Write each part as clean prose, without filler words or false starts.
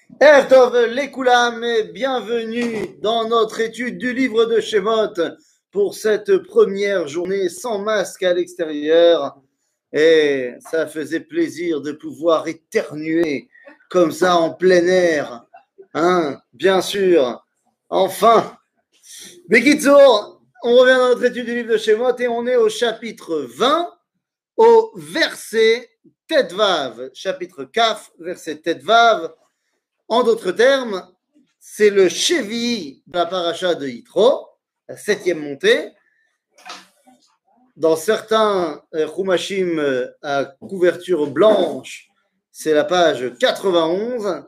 Erev Tov Lekoulam, et bienvenue dans notre étude du livre de Shemot pour cette première journée sans masque à l'extérieur. Et ça faisait plaisir de pouvoir éternuer comme ça en plein air. Hein, bien sûr. Enfin. Bekitsour, on revient dans notre étude du livre de Shemot et on est au chapitre 20, au verset Tetvav. Chapitre Kaf, verset Tetvav. En d'autres termes, c'est le Shevi de la paracha de Yitro, la 7e montée. Dans certains Chumashim à couverture blanche, c'est la page 91.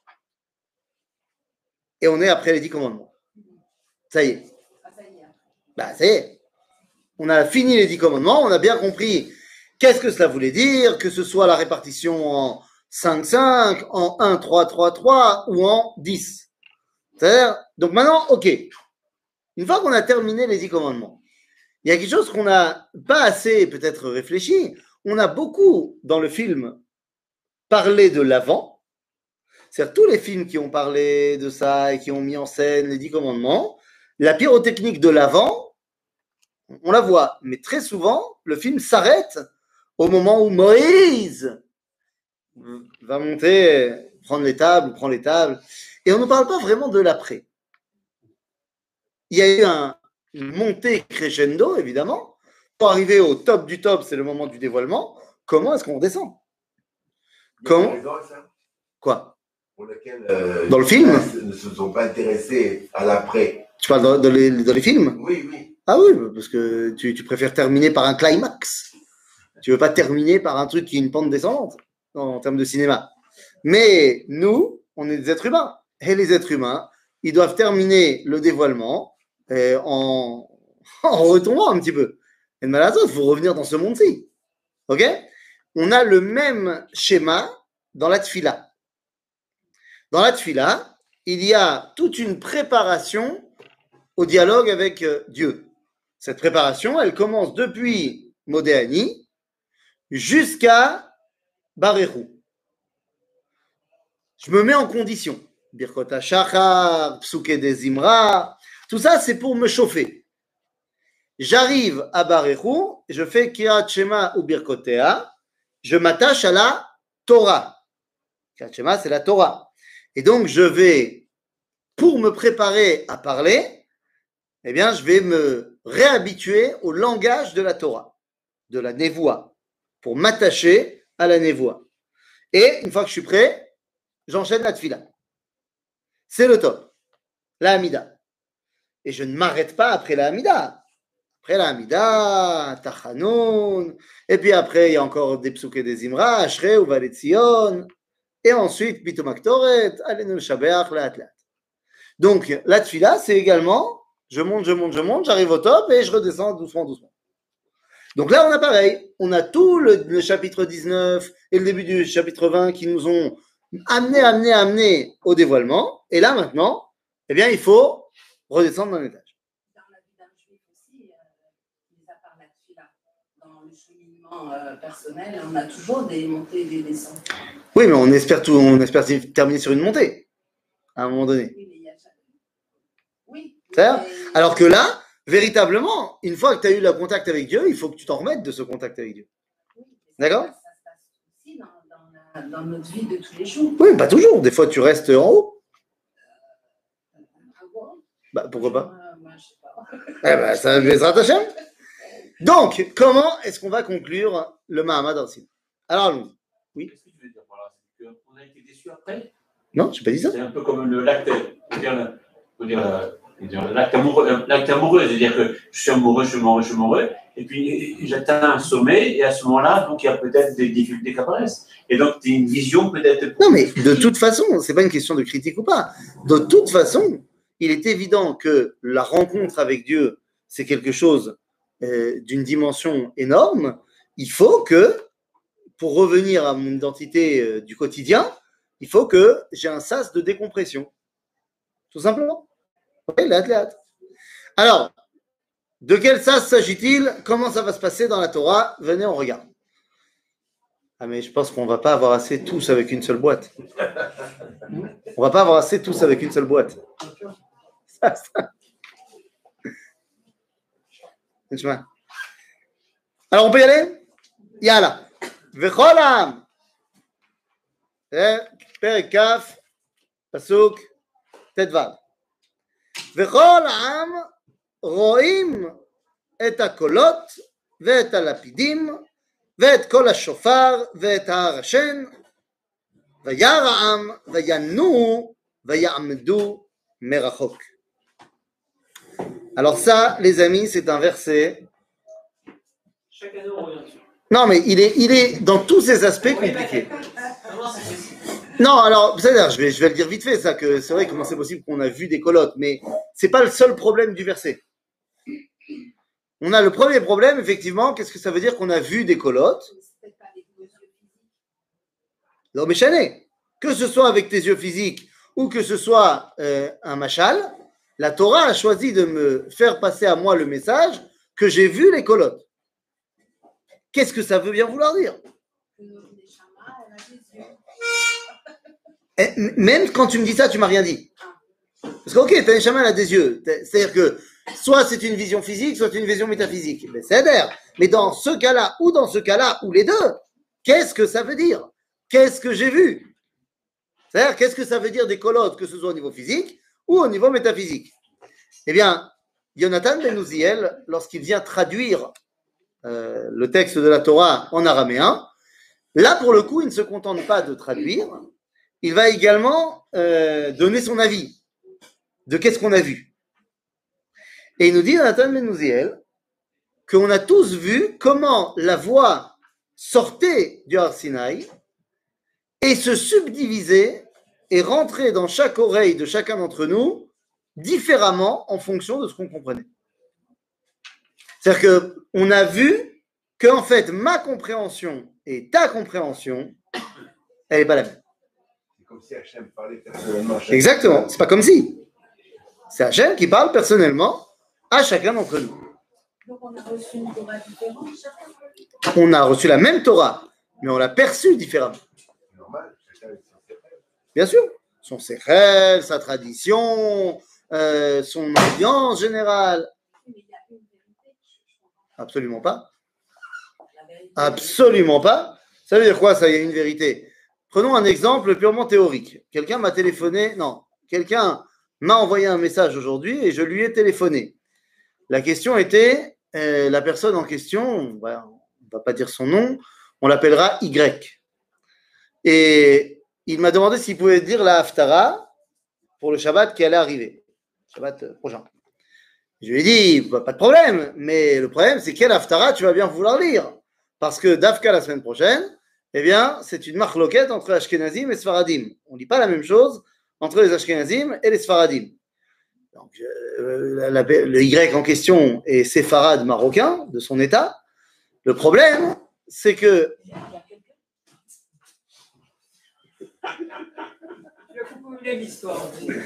Et on est après les 10 commandements. Ça y est. Ça y est. On a fini les 10 commandements, on a bien compris qu'est-ce que cela voulait dire, que ce soit la répartition en 5-5, en 1-3-3-3 ou en 10. C'est-à-dire, donc maintenant, ok. Une fois qu'on a terminé les 10 commandements, il y a quelque chose qu'on n'a pas assez peut-être réfléchi. On a beaucoup dans le film parlé de l'avant. C'est-à-dire tous les films qui ont parlé de ça et qui ont mis en scène les 10 commandements, la pyrotechnique de l'avant, on la voit. Mais très souvent, le film s'arrête au moment où Moïse va monter, prendre les tables, prend les tables. Et on ne parle pas vraiment de l'après. Il y a eu une montée crescendo, évidemment. Pour arriver au top du top, c'est le moment du dévoilement. Comment est-ce qu'on redescend? Comment? Quoi? Pour lequel dans le film ne se sont pas intéressés à l'après. Tu parles dans les films? Oui, oui. Ah oui, parce que tu préfères terminer par un climax. Tu veux pas terminer par un truc qui est une pente descendante en termes de cinéma. Mais nous, on est des êtres humains. Et les êtres humains, ils doivent terminer le dévoilement en retombant un petit peu. Et de malade, il faut revenir dans ce monde-ci. Ok? On a le même schéma dans la tfila. Dans la tfila, il y a toute une préparation au dialogue avec Dieu. Cette préparation, elle commence depuis Modéani jusqu'à Baréchou. Je me mets en condition. Birkot HaShachar, Psuke des Imra, tout ça, c'est pour me chauffer. J'arrive à Baréchou, je fais Kirat Shema ou Birkotea, je m'attache à la Torah. Kirat Shema, c'est la Torah. Et donc, je vais, pour me préparer à parler, eh bien, je vais me réhabituer au langage de la Torah, de la Nevoa, pour m'attacher à la Nevoa. Et une fois que je suis prêt, j'enchaîne la Tfila. C'est le top, la Hamida. Et je ne m'arrête pas après la Hamida. Après la Hamida, Tachanoun, et puis après, il y a encore des psuke des Imra, Ashrei ou Valetzion, et ensuite, Pitom Aktoret, Alenu Shabeach, la Atlat. Donc, la Tfila, c'est également, je monte, j'arrive au top et je redescends doucement. Donc là, on a pareil, on a tout le chapitre 19 et le début du chapitre 20 qui nous ont amené au dévoilement. Et là, maintenant, eh bien, il faut redescendre d'un étage. Dans la vie d'un juif aussi, mis à part la tfila, dans le cheminement personnel, on a toujours des montées et des descentes. Oui, mais on espère terminer sur une montée, à un moment donné. Oui, mais il y a jamais. Oui. Mais... Alors que là, véritablement, une fois que tu as eu le contact avec Dieu, il faut que tu t'en remettes de ce contact avec Dieu. Oui, d'accord? Ça se passe aussi dans notre vie de tous les jours. Oui, pas toujours. Des fois, tu restes en haut. Pourquoi pas? Moi, je sais pas. Ça va être Hashem. Donc, comment est-ce qu'on va conclure le Mahamad Arsin? Alors, allons-y. Oui. Qu'est-ce que tu veux dire par là? C'est qu'on a été déçus après? Non, je n'ai pas dit ça. C'est un peu comme le l'acte, l'acte amoureux, c'est-à-dire que je suis amoureux, et puis j'atteins un sommet, et à ce moment-là, donc il y a peut-être des difficultés qui apparaissent. Et donc, tu as une vision peut-être... Non, mais de toute façon, ce n'est pas une question de critique ou pas. De toute façon, il est évident que la rencontre avec Dieu, c'est quelque chose d'une dimension énorme. Il faut que, pour revenir à mon identité du quotidien, il faut que j'ai un sas de décompression. Tout simplement. Oui, l'athlète. Alors, de quel sas s'agit-il? Comment ça va se passer dans la Torah? Venez, on regarde. Ah, mais je pense qu'on ne va pas avoir assez tous avec une seule boîte. On va pas avoir assez tous avec une seule boîte. Alors, on peut y aller? Yalla. Vechol ha'am. Perek Kaf, Pasuk, Tetvav. Vechol ha'am ro'im et הקולות ואת הלפידים ואת כל השופר ואת הרשן וירא העם וינועו ויעמדו מרחוק. Alors ça, les amis, c'est un verset. Chaque année, on revient dessus. Non, mais il est dans tous ses aspects compliqués. Non, alors, c'est-à-dire, je vais le dire vite fait, ça, que c'est vrai comment c'est possible qu'on a vu des colottes, mais c'est pas le seul problème du verset. On a le premier problème, effectivement, qu'est-ce que ça veut dire qu'on a vu des colottes? Non, mais chané, que ce soit avec tes yeux physiques ou que ce soit un machal, la Torah a choisi de me faire passer à moi le message que j'ai vu les colottes. Qu'est-ce que ça veut bien vouloir dire? Et même quand tu me dis ça, tu m'as rien dit. Parce que, ok, ta neshama, elle a des yeux. C'est-à-dire que soit c'est une vision physique, soit une vision métaphysique. Mais c'est d'air. Mais dans ce cas-là, ou les deux, qu'est-ce que ça veut dire? Qu'est-ce que j'ai vu? C'est-à-dire, qu'est-ce que ça veut dire des colottes, que ce soit au niveau physique ou au niveau métaphysique? Eh bien, Yonatan ben Uziel, lorsqu'il vient traduire le texte de la Torah en araméen, là, pour le coup, il ne se contente pas de traduire, il va également donner son avis de qu'est-ce qu'on a vu. Et il nous dit, Yonatan ben Uziel, qu'on a tous vu comment la voix sortait du Har Sinaï et se subdivisait et rentrait dans chaque oreille de chacun d'entre nous différemment en fonction de ce qu'on comprenait. C'est-à-dire qu'on a vu qu'en fait, ma compréhension et ta compréhension, elle n'est pas la même. C'est comme si Hachem parlait personnellement. Exactement, c'est pas comme si. C'est Hachem qui parle personnellement à chacun d'entre nous. Donc on a reçu une Torah différente chacun. On a reçu la même Torah, mais on l'a perçue différemment. C'est normal, chacun avec son secret. Bien sûr, son sechel, sa tradition, son ambiance générale. Mais il y a une vérité. Absolument pas. La vérité. Absolument pas. Ça veut dire quoi, ça, il y a une vérité? Prenons un exemple purement théorique. Quelqu'un m'a téléphoné, non, quelqu'un m'a envoyé un message aujourd'hui et je lui ai téléphoné. La question était, la personne en question, on ne va pas dire son nom, on l'appellera Y. Et il m'a demandé s'il pouvait dire la Haftara pour le Shabbat qui allait arriver, Shabbat prochain. Je lui ai dit, pas de problème, mais le problème, c'est quelle Haftara tu vas bien vouloir lire. Parce que Dafka la semaine prochaine, eh bien, c'est une marloquette entre Ashkenazim et Sfaradim. On ne dit pas la même chose entre les Ashkenazim et les Sfaradim. Donc, le Y en question est séfarade marocain de son état. Le problème, c'est que. Il y a quelqu'un. Tu as compris l'histoire.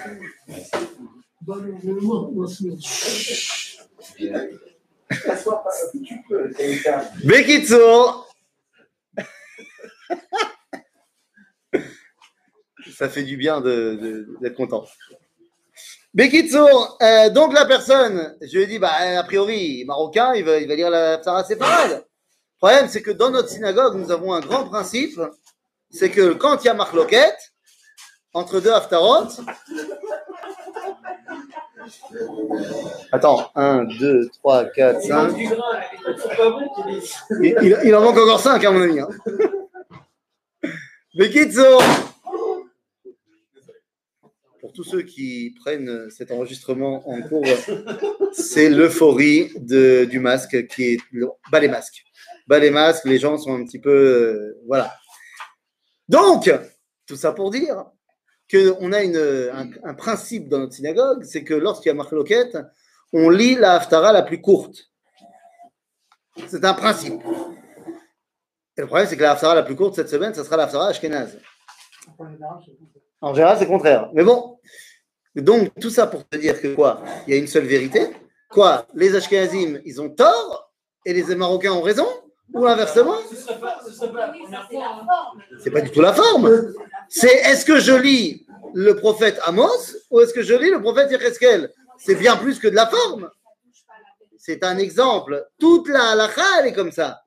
Si tu peux, c'est une carte. Bekitsour. Ça fait du bien d'être content. Bekitsour, donc la personne, je lui ai dit, a priori, marocain, il va lire la Psara séfarade. Le problème, c'est que dans notre synagogue, nous avons un grand principe, c'est que quand il y a marloquette, entre deux haftarot, attends, 1, 2, 3, 4, 5, il en manque encore 5, hein, mon ami. Hein. Bekitsour, pour tous ceux qui prennent cet enregistrement en cours, c'est l'euphorie du masque qui est bas les masques. Bas les masques, les gens sont un petit peu voilà. Donc, tout ça pour dire qu'on a un principe dans notre synagogue, c'est que lorsqu'il y a marloquette, on lit la haftara la plus courte. C'est un principe. Et le problème, c'est que la haftara la plus courte cette semaine, ça sera la haftara ashkénaze. En général, c'est le contraire. Mais bon, donc tout ça pour te dire que quoi? Il y a une seule vérité. Quoi? Les Ashkenazim, ils ont tort et les Marocains ont raison? Ou inversement? Ce serait pas la première fois. C'est pas du tout la forme. C'est est-ce que je lis le prophète Amos ou est-ce que je lis le prophète Yecheskel? C'est bien plus que de la forme. C'est un exemple. Toute la halakha, elle est comme ça.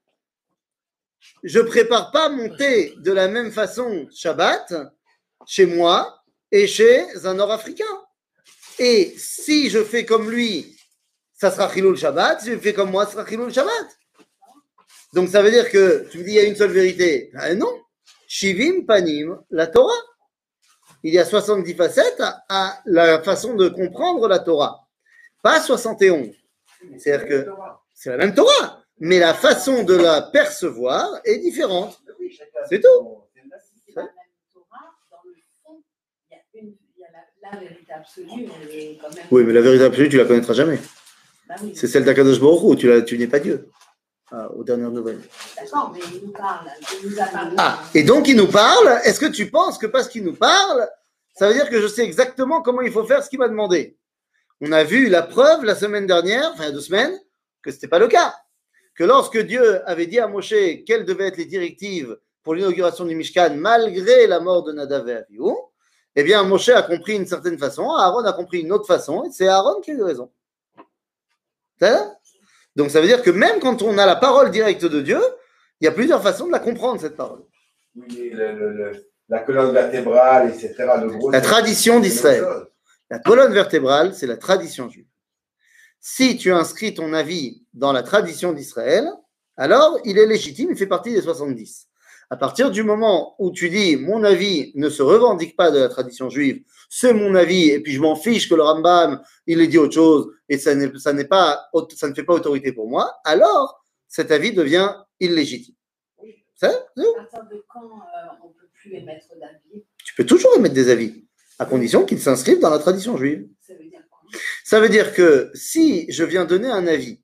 Je prépare pas mon thé de la même façon Shabbat chez moi et chez un Nord-Africain. Et si je fais comme lui, ça sera Chilul Shabbat. Si je fais comme moi, ça sera Chilul Shabbat. Donc ça veut dire que tu me dis il y a une seule vérité. Ben non. Shivim Panim, la Torah. Il y a 70 facettes à la façon de comprendre la Torah. Pas 71. C'est-à-dire que c'est la même Torah, mais la façon de la percevoir est différente. C'est tout. C'est la même Torah, dans le fond, il y a la vérité absolue, elle est quand même. Oui, mais la vérité absolue, tu la connaîtras jamais. Bah oui. C'est celle d'Akadosh Baruch Hu, tu n'es pas Dieu. Aux dernières nouvelles. D'accord, mais il nous parle, il nous a parlé. Ah, et donc il nous parle. Est-ce que tu penses que parce qu'il nous parle, ça veut dire que je sais exactement comment il faut faire ce qu'il m'a demandé? On a vu la preuve la semaine dernière, enfin il y a 2 semaines, que ce n'était pas le cas. Que lorsque Dieu avait dit à Moshe quelles devaient être les directives pour l'inauguration du Mishkan, malgré la mort de Nadav et Abihu, eh bien Moshe a compris une certaine façon, Aaron a compris une autre façon, et c'est Aaron qui a eu raison. C'est ça? Donc ça veut dire que même quand on a la parole directe de Dieu, il y a plusieurs façons de la comprendre, cette parole. Oui, la colonne vertébrale, etc. La tradition d'Israël. La colonne vertébrale, c'est la tradition juive. Si tu inscris ton avis dans la tradition d'Israël, alors il est légitime, il fait partie des 70. À partir du moment où tu dis mon avis ne se revendique pas de la tradition juive, c'est mon avis, et puis je m'en fiche que le Rambam, il ait dit autre chose, et ça ne fait pas autorité pour moi, alors cet avis devient illégitime. C'est À partir de quand on ne peut plus émettre d'avis? Tu peux toujours émettre des avis, à condition qu'ils s'inscrivent dans la tradition juive. Ça veut dire quoi? Ça veut dire que si je viens donner un avis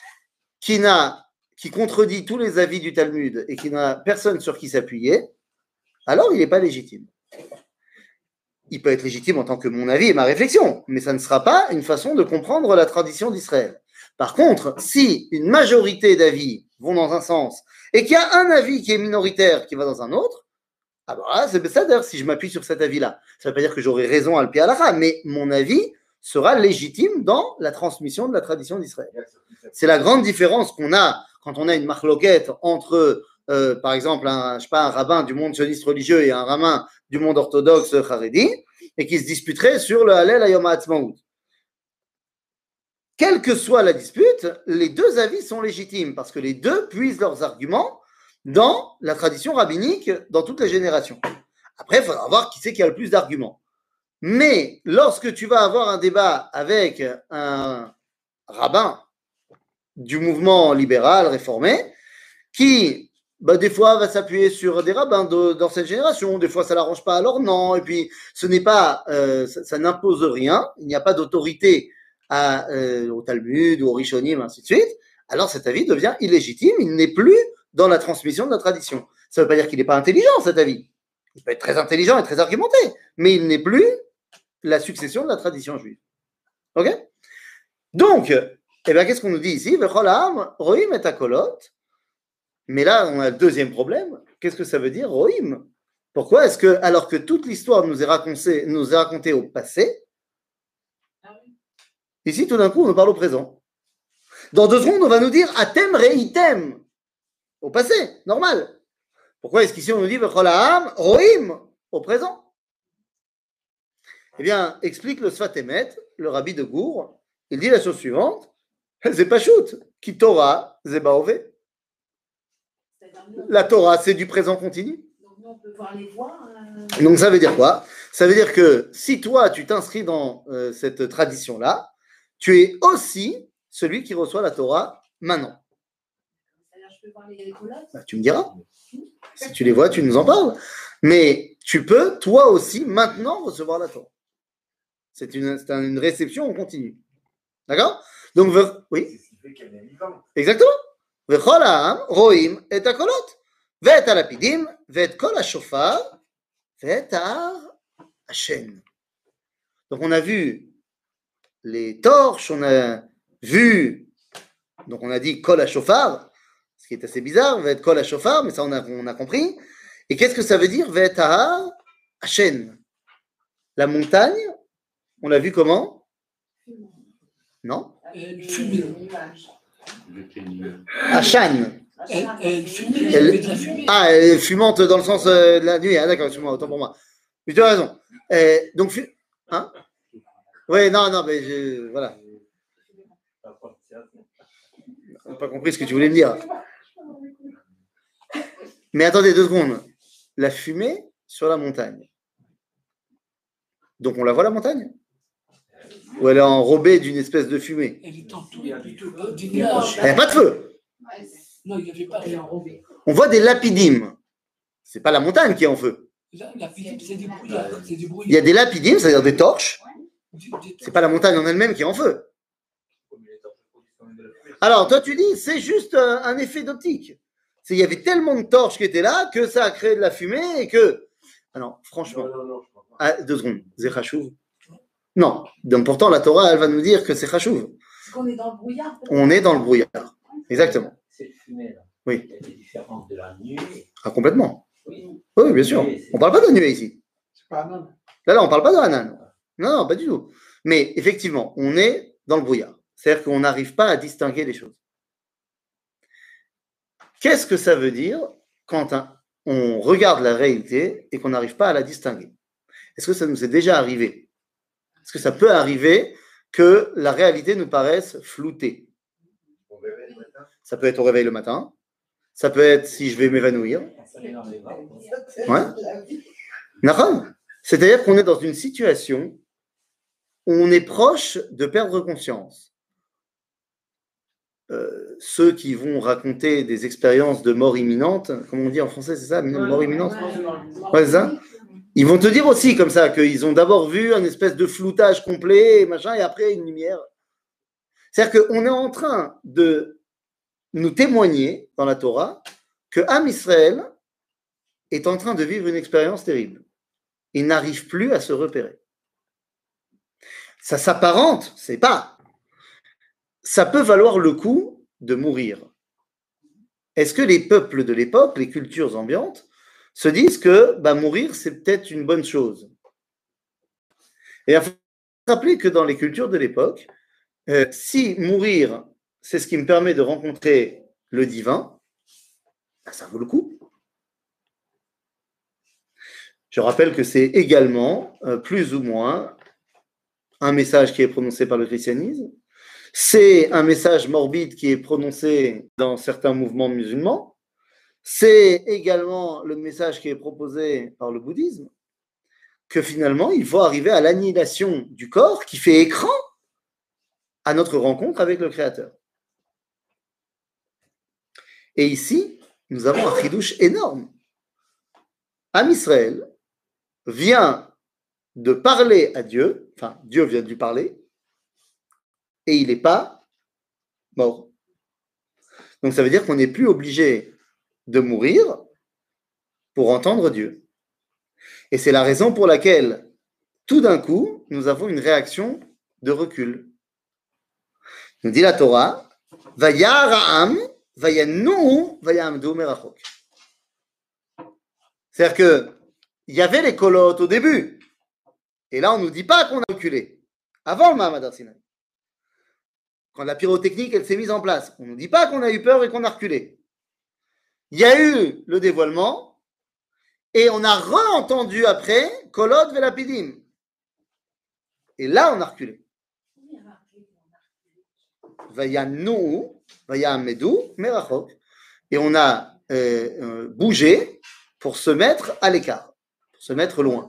qui contredit tous les avis du Talmud et qui n'a personne sur qui s'appuyer, alors il n'est pas légitime. Il peut être légitime en tant que mon avis et ma réflexion, mais ça ne sera pas une façon de comprendre la tradition d'Israël. Par contre, si une majorité d'avis vont dans un sens et qu'il y a un avis qui est minoritaire qui va dans un autre, ah bah c'est ça d'ailleurs si je m'appuie sur cet avis-là. Ça ne veut pas dire que j'aurai raison à le pied à la mais mon avis sera légitime dans la transmission de la tradition d'Israël. C'est la grande différence qu'on a quand on a une marloquette entre, par exemple, un rabbin du monde sioniste religieux et un rabbin du monde orthodoxe haredi, et qui se disputeraient sur le Hallel Hayom HaAtzmaut. Quelle que soit la dispute, les deux avis sont légitimes, parce que les deux puisent leurs arguments dans la tradition rabbinique dans toutes les générations. Après, il faudra voir qui c'est qui a le plus d'arguments. Mais lorsque tu vas avoir un débat avec un rabbin du mouvement libéral réformé, qui des fois va s'appuyer sur des rabbins dans cette génération, des fois ça l'arrange pas, alors non, et puis ce n'est pas, ça n'impose rien, il n'y a pas d'autorité au Talmud ou au Rishonim, ainsi de suite, alors cet avis devient illégitime, il n'est plus dans la transmission de la tradition. Ça ne veut pas dire qu'il n'est pas intelligent, cet avis. Il peut être très intelligent et très argumenté, mais il n'est plus la succession de la tradition juive. Ok? Donc, qu'est-ce qu'on nous dit ici? Roim et akolot. Mais là, on a le deuxième problème. Qu'est-ce que ça veut dire, Roim? Pourquoi est-ce que, alors que toute l'histoire nous est racontée au passé, ici, tout d'un coup, on nous parle au présent. Dans 2 secondes, on va nous dire Atem reitem. Au passé, normal. Pourquoi est-ce qu'ici, on nous dit Roim au présent? Eh bien, explique le Sfat Emet, le rabbi de Gour, il dit la chose suivante, c'est pas shoot, qui Torah, c'est baové. La Torah, c'est du présent continu. Donc, nous, on peut voir les voix. Donc, ça veut dire quoi? Ça veut dire que si toi, tu t'inscris dans cette tradition-là, tu es aussi celui qui reçoit la Torah maintenant. C'est-à-dire, je peux voir les colloques? Tu me diras. Si tu les vois, tu nous en parles. Mais tu peux, toi aussi, maintenant recevoir la Torah. C'est une réception en continu. D'accord? Donc, oui. C'est ce qui fait qu'elle est vivante. Exactement. וכל העם רואים את הקולות, ואת הלפידים, ואת כל השופר, ואת ההר השן. Donc on a vu les torches, on a vu, donc on a dit kol hashofar, ce qui est assez bizarre, v'et kol hashofar, mais ça on a compris. Et qu'est-ce que ça veut dire, v'et ha'ar hashen? La montagne, on l'a vu comment? Non? Les fumée. nuages. Ashan. Elle fumait, Elle- elle met de la fumée. Ah, elle est fumante dans le sens de la nuit. Ah, d'accord, excuse-moi, autant pour moi. Mais tu as raison. Donc, hein? Oui, non, mais voilà. Je n'ai pas compris ce que tu voulais me dire. Mais attendez 2 secondes. La fumée sur la montagne. Donc, on la voit la montagne? Ou elle est enrobée d'une espèce de fumée? Elle est entourée plutôt par des nuages. Elle n'a pas de feu. Ouais, Non, il n'y avait pas elle est de enrobée. On voit des lapidim. C'est pas la montagne qui est en feu. La piscine, c'est des brouillards. C'est des Il y a brouillards. des lapidim, c'est-à-dire des torches. Des- C'est pas la montagne en elle-même qui est en feu. Alors, toi, tu dis, c'est juste un effet d'optique. Il y avait tellement de torches qui étaient là que ça a créé de la fumée et que. Ah non, franchement. Non, je crois pas. 2 secondes. C'est chachouv. Non. Donc, pourtant, la Torah, elle va nous dire que c'est chachouv. Parce qu'on est dans le brouillard. peut-être. On est dans le brouillard. Exactement. Cette fumée-là, Oui. elle est différente de la nuit. Ah, complètement. Oui. Oui, bien sûr. On parle pas de nuée ici. C'est pas un homme. Là, on parle pas de Hanan. Non, pas du tout. Mais effectivement, on est dans le brouillard. C'est-à-dire qu'on n'arrive pas à distinguer les choses. Qu'est-ce que ça veut dire quand on regarde la réalité et qu'on n'arrive pas à la distinguer? Est-ce que ça nous est déjà arrivé? Est-ce que ça peut arriver que la réalité nous paraisse floutée? On verrait le matin. Ça peut être au réveil le matin. Ça peut être si je vais m'évanouir. Ça met dans les bras. Ouais. D'accord? C'est-à-dire qu'on est dans une situation où on est proche de perdre conscience. Ceux qui vont raconter des expériences de mort imminente, comme on dit en français, c'est ça, mort imminente? Ouais, c'est ça. Ils vont te dire aussi comme ça qu'ils ont d'abord vu un espèce de floutage complet, et machin, et après une lumière. C'est-à-dire qu'on est en train de nous témoigner dans la Torah que Am Israël est en train de vivre une expérience terrible. Il n'arrive plus à se repérer. Ça s'apparente, c'est pas. Ça peut valoir le coup de mourir. Est-ce que les peuples de l'époque, les cultures ambiantes, se disent que mourir, c'est peut-être une bonne chose? Et il faut se rappeler que dans les cultures de l'époque, si mourir, c'est ce qui me permet de rencontrer le divin, ça vaut le coup. Je rappelle que c'est également, plus ou moins, un message qui est prononcé par le christianisme. C'est un message morbide qui est prononcé dans certains mouvements musulmans. C'est également le message qui est proposé par le bouddhisme, que finalement, il faut arriver à l'annihilation du corps qui fait écran à notre rencontre avec le Créateur. Et ici, nous avons un chidouche énorme. Am Israël vient de parler à Dieu, enfin, Dieu vient de lui parler, et il n'est pas mort. Donc ça veut dire qu'on n'est plus obligé de mourir pour entendre Dieu. Et c'est la raison pour laquelle, tout d'un coup, nous avons une réaction de recul. Nous dit la Torah, Vayar ha'am, vayanu, vayamdu merachok. C'est-à-dire que il y avait les colottes au début. Et là, on ne nous dit pas qu'on a reculé. Avant le Mahamad Har-Sinaï. Quand la pyrotechnique, elle s'est mise en place. On ne nous dit pas qu'on a eu peur et qu'on a reculé. Il y a eu le dévoilement et on a re-entendu après Kolot Velapidim. Et là, on a reculé. Vayanu, vayamedu, merachok. Et on a bougé pour se mettre à l'écart, pour se mettre loin.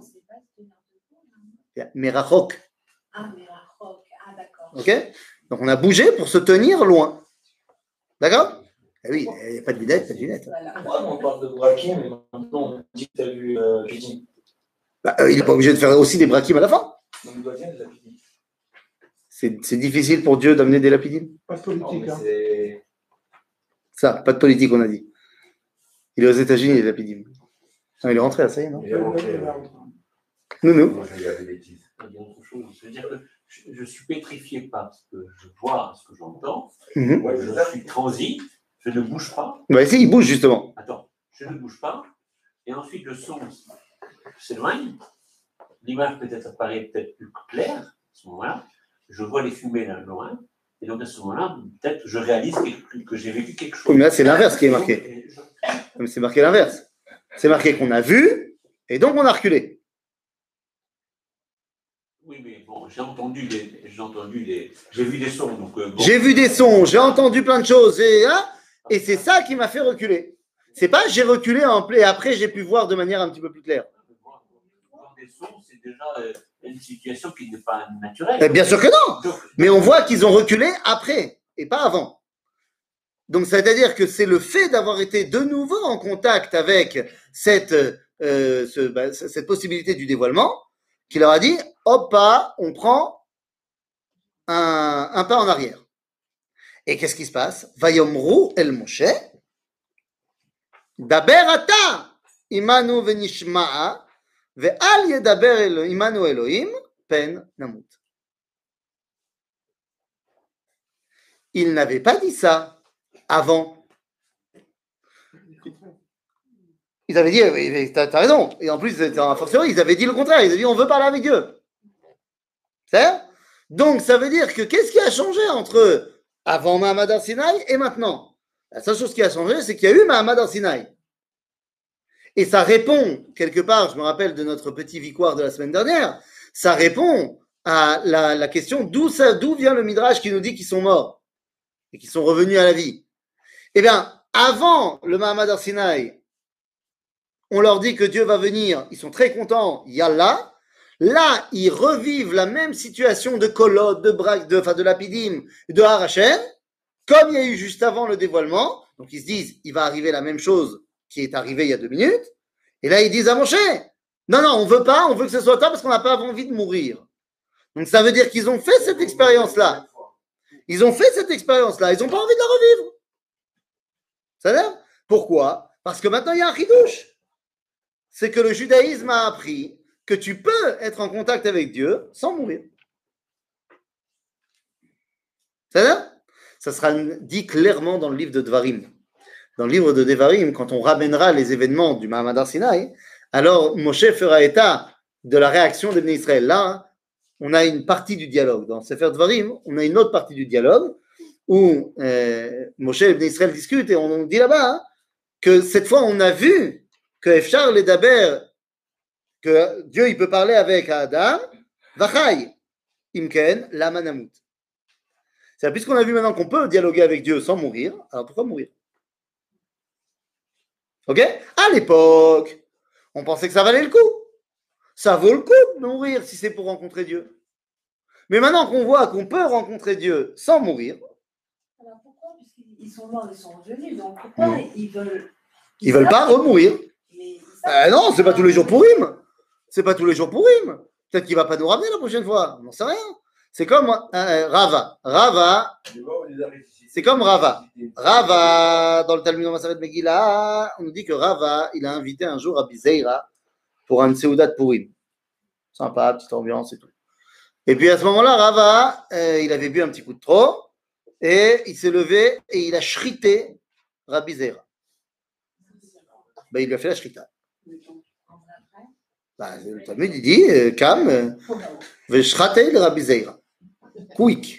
Merachok. Ah, Merachok. Ah, d'accord. Ok? Donc on a bougé pour se tenir loin. D'accord? Eh oui, il n'y a pas de lunette, pas de lunette. Voilà. Pourquoi on parle de braquer, mais maintenant on dit que tu as vu Pidim? Il n'est pas obligé de faire aussi des brakim à la fin. Donc il doit bien de la Pidim. C'est difficile pour Dieu d'amener des lapidim. Pas de Non, politique. mais Hein. c'est. Ça, pas de politique, on a dit. Il est aux États-Unis, les lapidim. Ah, il est rentré, ça y est, non? Il est rentré. Nounou. Moi, j'ai regardé des bêtises. Il y a autre chose. C'est-à-dire que je suis pétrifié par ce que je vois, ce que j'entends. Mhm. Ouais, c'est ça. Je suis transi, je ne bouge pas. Bah, si, il bouge justement. Attends, je ne bouge pas. Et ensuite, le son s'éloigne. l'image peut-être paraît peut-être plus claire à ce moment-là. Je vois les fumées là loin. Et donc à ce moment-là, peut-être je réalise que j'ai vécu quelque chose. Oui, mais là, c'est l'inverse qui est marqué. C'est marqué l'inverse. C'est marqué qu'on a vu et donc on a reculé. Oui, mais bon, j'ai vu des sons. Donc, bon. J'ai vu des sons, j'ai entendu plein de choses et c'est ça qui m'a fait reculer. C'est pas j'ai reculé et après j'ai pu voir de manière un petit peu plus claire. Voir des sons, c'est déjà une situation qui n'est pas naturelle. Bien sûr que non, mais on voit qu'ils ont reculé après et pas avant. Donc c'est-à-dire que c'est le fait d'avoir été de nouveau en contact avec cette possibilité du dévoilement qui leur a dit hop pas, on prend un pas en arrière. Et qu'est-ce qui se passe? Vayomru el Moshe daber ata imanu venishma'a ve'al yedaber imanu Elohim pen namut. Il n'avait pas dit ça avant. Ils avaient dit, t'as raison. Et en plus, a fortiori, ils avaient dit le contraire. Ils avaient dit, on veut parler avec Dieu. C'est? Donc, ça veut dire que qu'est-ce qui a changé entre avant Mahamad Har-Sinaï et maintenant? La seule chose qui a changé, c'est qu'il y a eu Mahamad Har-Sinaï. Et ça répond, quelque part, je me rappelle de notre petit victoire de la semaine dernière, ça répond à la question d'où vient le Midrash qui nous dit qu'ils sont morts et qu'ils sont revenus à la vie. Eh bien, avant le Mahamad Har-Sinaï, on leur dit que Dieu va venir, ils sont très contents, Yallah. Là, ils revivent la même situation de Kolot, de Lapidim, de Har Hashem, comme il y a eu juste avant le dévoilement. Donc ils se disent, il va arriver la même chose qui est arrivée il y a 2 minutes. Et là, ils disent à Moshe, non, on veut pas, on veut que ce soit toi parce qu'on n'a pas envie de mourir. Donc ça veut dire qu'ils ont fait cette expérience-là. Ils ont fait cette expérience-là, ils n'ont pas envie de la revivre. Ça veut dire? Pourquoi? Parce que maintenant, il y a un chidouche. C'est que le judaïsme a appris que tu peux être en contact avec Dieu sans mourir. C'est-à-dire? Ça sera dit clairement dans le livre de Devarim. Dans le livre de Devarim, quand on ramènera les événements du Mahamad Har-Sinaï, alors Moshe fera état de la réaction des Bnei Israël. Là, on a une partie du dialogue. Dans Sefer Devarim, on a une autre partie du dialogue où Moshe et Bnei Israël discutent et on dit là-bas que cette fois, on a vu que Efshar le Daber, que Dieu il peut parler avec Adam, Vachai, Imken, Lamanamut. C'est puisqu'on a vu maintenant qu'on peut dialoguer avec Dieu sans mourir, alors pourquoi mourir? Ok? À l'époque, on pensait que ça valait le coup. Ça vaut le coup de mourir si c'est pour rencontrer Dieu. Mais maintenant qu'on voit qu'on peut rencontrer Dieu sans mourir. Alors pourquoi? Puisqu'ils sont morts, ils sont revenus. Donc pourquoi ils veulent. Ils veulent pas remourir. Non, c'est pas tous les jours pour Rime. C'est pas tous les jours pour Rime. Peut-être qu'il va pas nous ramener la prochaine fois. On n'en sait rien. C'est comme Rava. Rava, c'est comme Rava. Rava, dans le Talmud Maseret Megillah, on nous dit que Rava, il a invité un jour Rabbi Zeira pour un Seudat Purim. Sympa, petite ambiance et tout. Et puis à ce moment-là, Rava, il avait bu un petit coup de trop et il s'est levé et il a shrité Rabbi Zeira. Ben, il lui a fait la shrita. Le Talmud, il dit, Kam, Veshrate le Rabbi Zeira. Quick.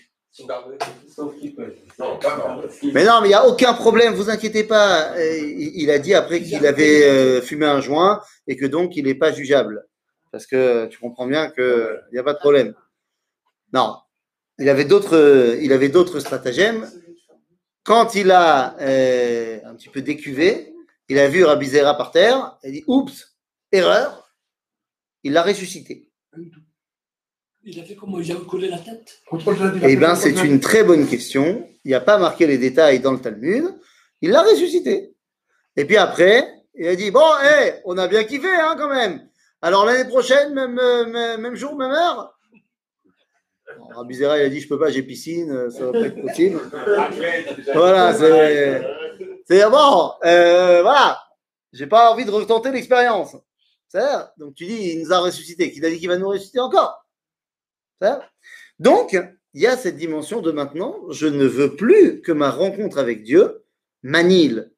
Mais non, mais il n'y a aucun problème, vous inquiétez pas. Il a dit après qu'il avait fumé un joint et que donc il n'est pas jugeable. Parce que tu comprends bien qu'il n'y a pas de problème. Non, il avait d'autres stratagèmes. Quand il a un petit peu décuvé, il a vu Rabbi Zeira par terre, il a dit oups, erreur, il l'a ressuscité. Il a fait comment? Il a collé la tête? Eh bien, c'est une très bonne question. Il n'y a pas marqué les détails dans le Talmud. Il l'a ressuscité. Et puis après, il a dit bon, on a bien kiffé hein, quand même. Alors l'année prochaine, même jour, même heure. Rabbi Zeira, il a dit je peux pas, j'ai piscine, ça va pas être possible. Voilà, c'est bon, voilà. J'ai pas envie de retenter l'expérience. C'est-à-dire, donc tu dis, il nous a ressuscité. Qui t'a dit qu'il va nous ressusciter encore? C'est-à-dire, donc, il y a cette dimension de maintenant, je ne veux plus que ma rencontre avec Dieu m'annihile.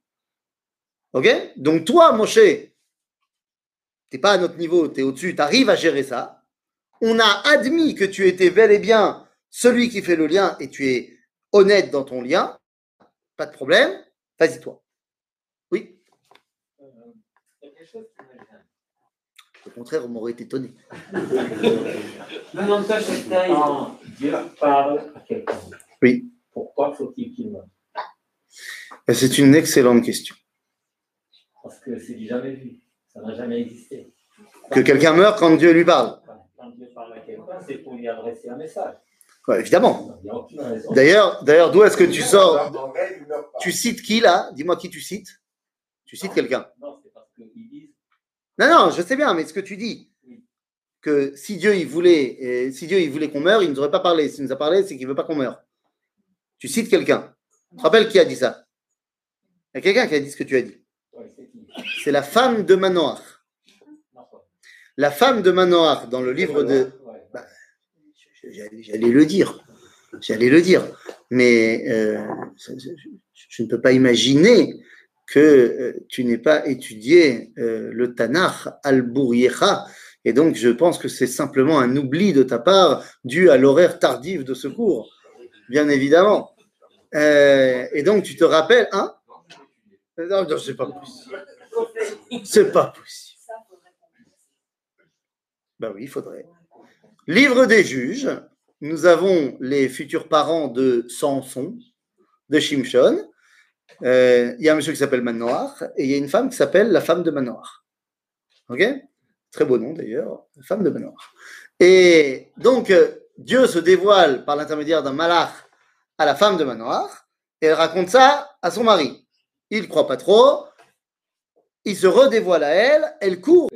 Ok? Donc toi, Moshe, t'es pas à notre niveau, t'es au-dessus, t'arrives à gérer ça. on a admis que tu étais bel et bien celui qui fait le lien et tu es honnête dans ton lien, pas de problème, vas-y toi. Oui, Il y a quelque chose qui me gêne. au contraire, on m'aurait été étonné. Non, toi, quand Dieu parle à quelqu'un, Oui. pourquoi faut-il qu'il meure? C'est une excellente question. Parce que c'est du jamais vu. Ça n'a jamais existé. Que quelqu'un meurt quand Dieu lui parle. Quand Dieu parle à quelqu'un, c'est pour lui adresser un message. Ouais, évidemment. Il n'y a aucune raison. D'ailleurs, d'où est-ce que tu sors? Dans le rêve, il meurt pas. Tu cites qui là? Dis-moi qui tu cites. Tu cites quelqu'un. Non, c'est parce qu'ils disent. Non, je sais bien, mais ce que tu dis, que si Dieu il voulait qu'on meure, il ne nous aurait pas parlé. S'il nous a parlé, c'est qu'il ne veut pas qu'on meure. Tu cites quelqu'un. Tu te rappelles qui a dit ça? Il y a quelqu'un qui a dit ce que tu as dit. Ouais, c'est qui? C'est la femme de Manoach. Non, pas. La femme de Manoach dans le livre de... Ouais. Bah, j'allais le dire. Mais je ne peux pas imaginer que tu n'aies pas étudié le Tanakh al-Bouriecha. Et donc, je pense que c'est simplement un oubli de ta part dû à l'horaire tardif de ce cours, bien évidemment. Et donc, tu te rappelles, hein? Non, c'est pas possible. C'est pas possible. Ben oui, il faudrait. Livre des juges, nous avons les futurs parents de Samson, de Shimshon. Il y a un monsieur qui s'appelle Manoach et il y a une femme qui s'appelle la femme de Manoach. Ok? Très beau nom d'ailleurs, la femme de Manoach. Et donc, Dieu se dévoile par l'intermédiaire d'un malach à la femme de Manoach et elle raconte ça à son mari. Il ne croit pas trop, il se redévoile à elle, elle court.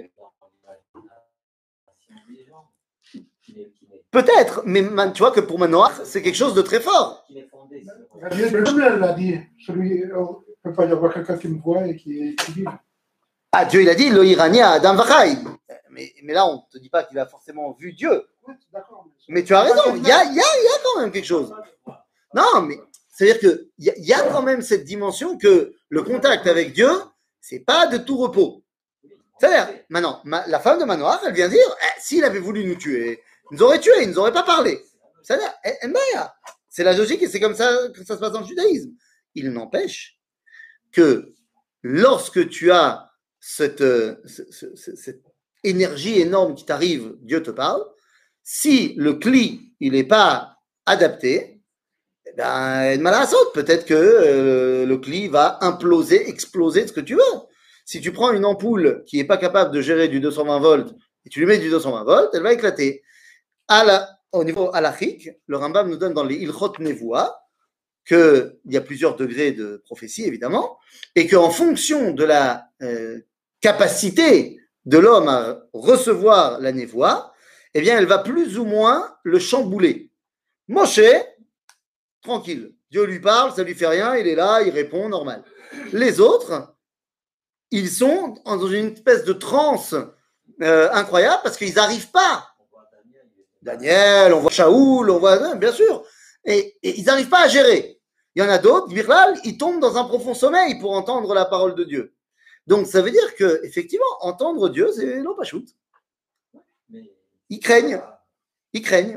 Peut-être, mais tu vois que pour Manoach, c'est quelque chose de très fort. Elle l'a dit, celui, il ne peut pas y avoir quelqu'un qui me voit et qui vit. Ah, Dieu, il a dit, lo irania Adam vachai. Mais là, on ne te dit pas qu'il a forcément vu Dieu. Oui, d'accord. Mais tu as raison, il y a quand même quelque chose. Non, mais c'est-à-dire qu'il y a quand même cette dimension que le contact avec Dieu, c'est pas de tout repos. C'est-à-dire, maintenant, la femme de Manoach, elle vient dire, s'il avait voulu nous tuer, il nous aurait tués, il nous aurait pas parlé. C'est-à-dire, c'est la logique et c'est comme ça que ça se passe dans le judaïsme. Il n'empêche que lorsque tu as cette énergie énorme qui t'arrive, Dieu te parle, si le cli, il n'est pas adapté, eh ben, peut-être que le cli va imploser, exploser, ce que tu veux. Si tu prends une ampoule qui n'est pas capable de gérer du 220 volts et tu lui mets du 220 volts, elle va éclater. Au niveau halachique, le Rambam nous donne dans les Ilchot Nevoa qu'il y a plusieurs degrés de prophétie, évidemment, et qu'en fonction de la capacité de l'homme à recevoir la névoie, eh bien, elle va plus ou moins le chambouler. Moshe, tranquille. Dieu lui parle, ça lui fait rien, il est là, il répond, normal. Les autres, ils sont dans une espèce de transe incroyable parce qu'ils n'arrivent pas. Daniel, on voit Shaoul, on voit, bien sûr. Et ils n'arrivent pas à gérer. Il y en a d'autres, Birlal, ils tombent dans un profond sommeil pour entendre la parole de Dieu. Donc, ça veut dire que, effectivement, entendre Dieu, c'est l'opachut. Ils craignent. Ils craignent.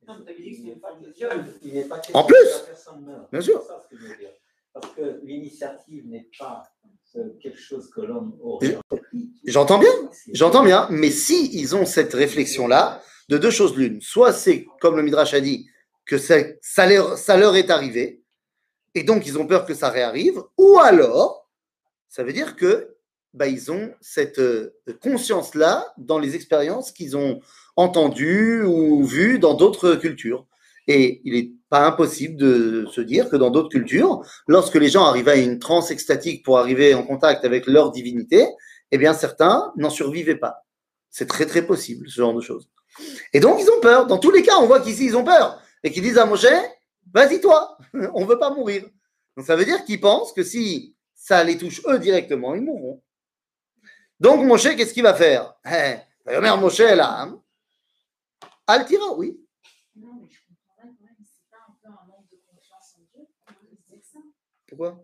En plus, bien sûr. Parce que l'initiative n'est pas quelque chose que l'homme aurait. J'entends bien, mais si ils ont cette réflexion-là, de deux choses l'une, soit c'est, comme le Midrash a dit, que ça leur est arrivé, et donc ils ont peur que ça réarrive, ou alors, ça veut dire que ils ont cette conscience-là dans les expériences qu'ils ont entendues ou vues dans d'autres cultures. Et il n'est pas impossible de se dire que dans d'autres cultures, lorsque les gens arrivaient à une transe extatique pour arriver en contact avec leur divinité, eh bien certains n'en survivaient pas. C'est très très possible, ce genre de choses. Et donc ils ont peur. Dans tous les cas, on voit qu'ici ils ont peur. Et qu'ils disent à Moshe, vas-y toi, on ne veut pas mourir. Donc ça veut dire qu'ils pensent que si ça les touche eux directement, ils mourront. Donc Moshe, qu'est-ce qu'il va faire? Moshe là, Altira, oui. Non, mais je comprends pas quand même, c'est pas un peu un manque de confiance en Dieu c'est ça. Pourquoi?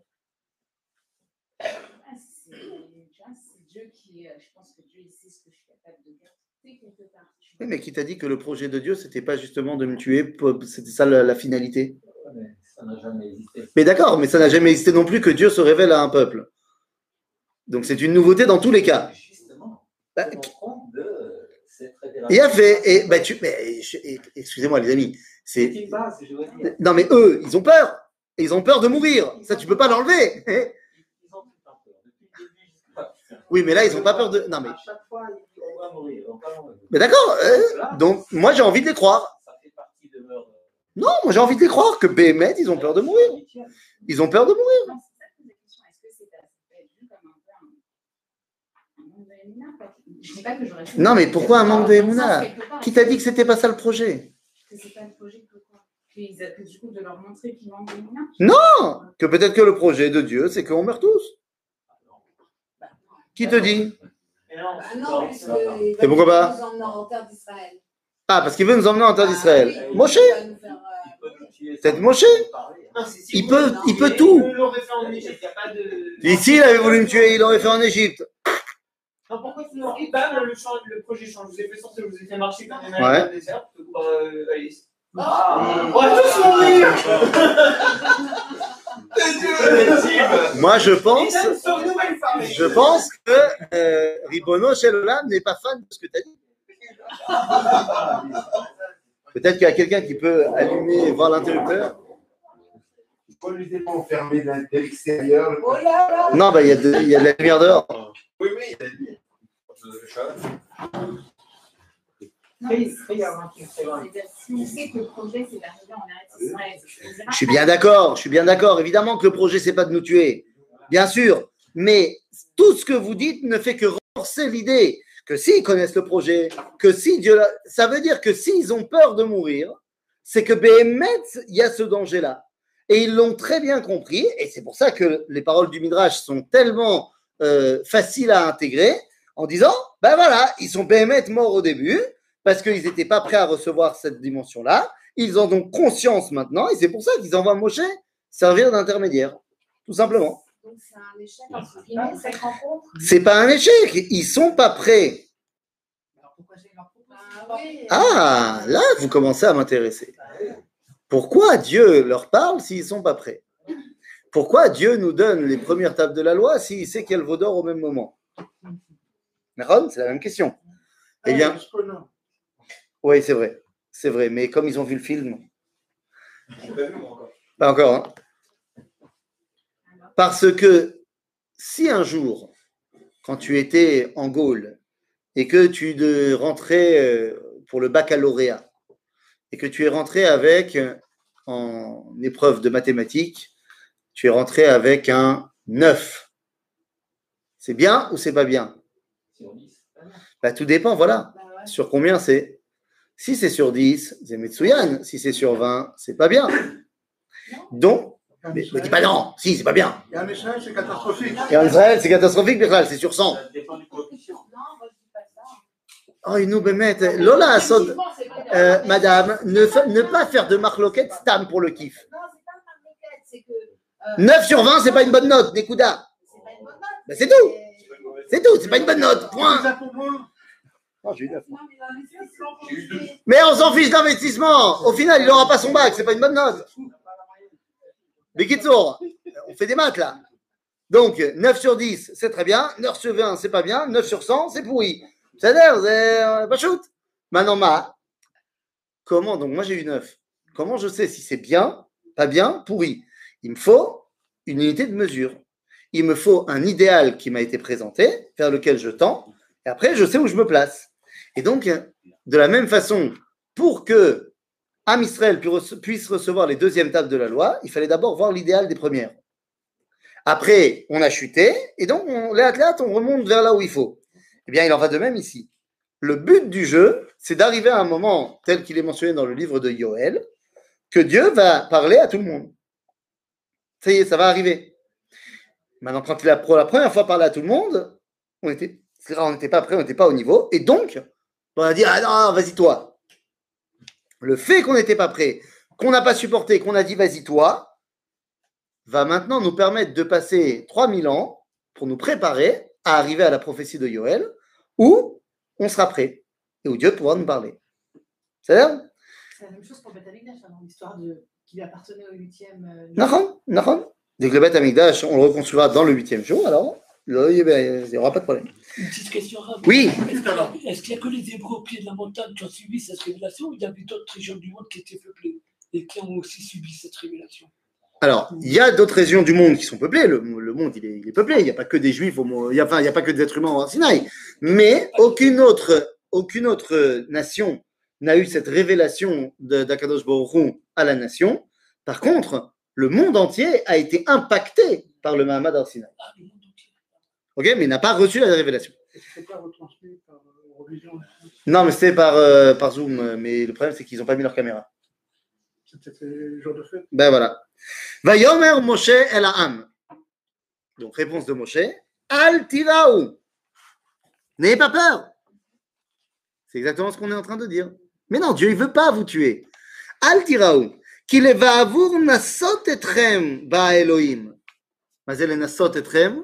C'est Dieu qui, je pense que Dieu il sait ce que je suis capable de faire. quelque part. Oui, mais qui t'a dit que le projet de Dieu, c'était pas justement de me tuer, c'était ça la finalité? Mais ça n'a jamais existé. Mais d'accord, mais ça n'a jamais existé non plus que Dieu se révèle à un peuple. Donc c'est une nouveauté dans tous les cas. Justement, Bah, tenons compte de cette révélation. Et a fait, excusez-moi les amis, C'est c'est une base, je veux dire. non mais eux, ils ont peur. Et ils ont peur de mourir. Ça, tu peux pas l'enlever. Ils ont tout un peu. Depuis le début jusqu'à Oui, mais là, ils ont pas peur de. Non mais. à chaque fois, ils disent on va mourir, on va mourir. Mais d'accord. Donc moi, j'ai envie de les croire. Ça fait partie de leur. Non, moi, j'ai envie de les croire que Béhémet, ils ont peur de mourir. Ils ont peur de mourir. Non, c'est ça la question. Est-ce que c'est vu comme un peu un manque de Emouna, en fait? Je dis pas que j'aurais fait. Non, mais pourquoi un manque de Emouna? Quelque part, Qui t'a dit que c'était pas ça le projet? que c'est pas le projet que quoi? Que du coup, de leur montrer qu'ils manquent d'Emouna? Non. Que peut-être que le projet de Dieu, c'est qu'on meurt tous. Qui te dit? Ah non, puisque Et pourquoi pas? nous emmener en terre d'Israël. Ah, parce qu'il veut nous emmener en terre d'Israël. Moshe. Peut-être Moshe. Il peut tout. Il l'aurait fait en Égypte, il n'y a pas de. Ici, il avait voulu me tuer, il l'aurait fait en Égypte. Non, pourquoi tu l'aurais bam, le projet change. Je vous ai fait sortir, je vous ai fait marcher quand même Ouais. dans le désert. Alice. On va tous mourir. Moi, je pense. Et ça, sauve nouvelle femme. Je pense que Ribono Shel Olam n'est pas fan de ce que tu as dit. Peut-être qu'il y a quelqu'un qui peut allumer et voir l'interrupteur. Pourquoi lui était pas enfermé de l'extérieur? Oh là là! Non, bah, il y a de la lumière dehors. Oui, il a dit. C'est-à-dire, si on sait que le projet, c'est d'arriver en Eretz Israël, Je suis bien d'accord. Évidemment que le projet, c'est pas de nous tuer. Bien sûr. Mais tout ce que vous dites ne fait que renforcer l'idée que s'ils connaissent le projet, que si Dieu. Ça veut dire que s'ils ont peur de mourir, c'est que Béhémet, il y a ce danger-là. Et ils l'ont très bien compris. Et c'est pour ça que les paroles du Midrash sont tellement faciles à intégrer en disant ben voilà, ils sont Béhémet morts au début parce qu'ils n'étaient pas prêts à recevoir cette dimension-là. Ils en ont conscience maintenant et c'est pour ça qu'ils envoient Moshe servir d'intermédiaire, tout simplement. Donc, c'est un échec, entre guillemets, cette rencontre. C'est pas un échec, ils sont pas prêts. Alors, pourquoi j'ai leur propose? Oui. Ah, là, vous commencez à m'intéresser. Pourquoi Dieu leur parle s'ils sont pas prêts? Pourquoi Dieu nous donne les premières tables de la loi s'il sait qu'elles vaut d'or au même moment? Naron, c'est la même question. Eh bien, oui, c'est vrai, mais comme ils ont vu le film, pas encore. Hein. Parce que si un jour, quand tu étais en Gaule et que tu rentrais pour le baccalauréat et que tu es rentré avec, en épreuve de mathématiques, tu es rentré avec un 9. C'est bien ou c'est pas bien? Bah, tout dépend, voilà. Sur combien c'est? Si c'est sur 10, c'est Metsuyan. Si c'est sur 20, c'est pas bien. Donc, mais dis pas non, si, c'est pas bien. Et en Israël, c'est catastrophique. Et en Israël, c'est catastrophique, Bichal, c'est sur 100. Ça dépend du coefficient. Non, moi, je dis pas ça. Oh, il nous bémet. Lola, madame, ne pas faire de marloquette stam pour le kiff. Non, c'est pas un marloquette, c'est que. 9 sur 20, c'est pas une bonne note, Nekouda. C'est pas une bonne note. Ben, c'est tout. C'est tout, c'est pas une bonne note, point. Oh, j'ai eu 9. Non, mais l'investissement, Mais on s'en fiche d'investissement. Au final, il n'aura pas son bac, c'est pas une bonne note. Bekitsour, on fait des maths là. Donc, 9 sur 10, c'est très bien. 9 sur 20, c'est pas bien. 9 sur 100, c'est pourri. Ça a l'air, c'est pas shoot. Maintenant, comment? Donc, moi, j'ai eu 9. Comment je sais si c'est bien, pas bien, pourri? Il me faut une unité de mesure. Il me faut un idéal qui m'a été présenté, vers lequel je tends, et après, je sais où je me place. Et donc, de la même façon, pour que Am Israël puisse recevoir les deuxièmes tables de la loi, il fallait d'abord voir l'idéal des premières. Après, on a chuté, et donc, les athlètes, on remonte vers là où il faut. Eh bien, il en va de même ici. Le but du jeu, c'est d'arriver à un moment, tel qu'il est mentionné dans le livre de Yoël, que Dieu va parler à tout le monde. Ça y est, ça va arriver. Maintenant, quand il a pour la première fois parlé à tout le monde, on n'était pas prêt, on n'était pas au niveau, et donc, on a dit, ah non, vas-y toi. Le fait qu'on n'était pas prêt, qu'on n'a pas supporté, qu'on a dit, vas-y toi, va maintenant nous permettre de passer 3000 ans pour nous préparer à arriver à la prophétie de Yoël, où on sera prêt. et où Dieu pourra nous parler. C'est-à-dire C'est la même chose pour Beth Amikdash, dans l'histoire qui lui appartenait au 8e. Nahon. Dès que le Beth Amikdash, on le reconstruira dans le 8e jour, alors là, il n'y aura pas de problème. Une petite question. Rav. Oui. Est-ce qu'il n'y a que les Hébreux au pied de la montagne qui ont subi cette révélation ou il y avait d'autres régions du monde qui étaient peuplées et qui ont aussi subi cette révélation? Alors, il y a d'autres régions du monde qui sont peuplées. Le monde, il est peuplé. Il n'y a pas que des juifs, il n'y a pas que des êtres humains au Sinaï. Mais aucune autre nation n'a eu cette révélation d'Akadosh Baruch Hu à la nation. Par contre, le monde entier a été impacté par le Mahamad Har-Sinaï. Ok, mais il n'a pas reçu la révélation. C'est pas retransmis par Eurovision. Non, mais c'était par Zoom. Mais le problème, c'est qu'ils n'ont pas mis leur caméra. C'était le jour de fête. Ben voilà. Vayomer Moshe el Ha'am. Donc, réponse de Moshe. Al tiraou. N'ayez pas peur. C'est exactement ce qu'on est en train de dire. Mais non, Dieu, il ne veut pas vous tuer. Al tiraou. Qu'il va avur nasot etrem ba Elohim. Mazel nasot etrem.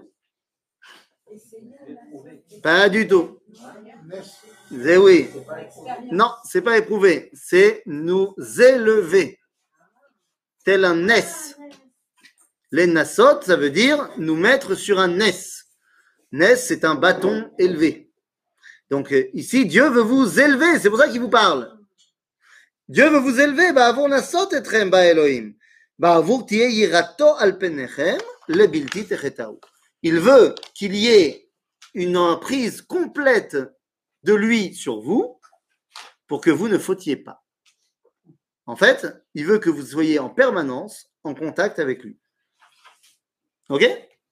Pas du tout. C'est oui. Non, c'est pas éprouver. C'est nous élever. Tel un nes. Les nasot, ça veut dire nous mettre sur un nes. Nes, c'est un bâton élevé. Donc ici, Dieu veut vous élever. C'est pour ça qu'il vous parle. Dieu veut vous élever. Ba'avur nasot etrem ba Elohim. Ba'avur tiye yirato al penechem lebilti techetaou. Il veut qu'il y ait une emprise complète de lui sur vous pour que vous ne fautiez pas. En fait, il veut que vous soyez en permanence en contact avec lui. Ok?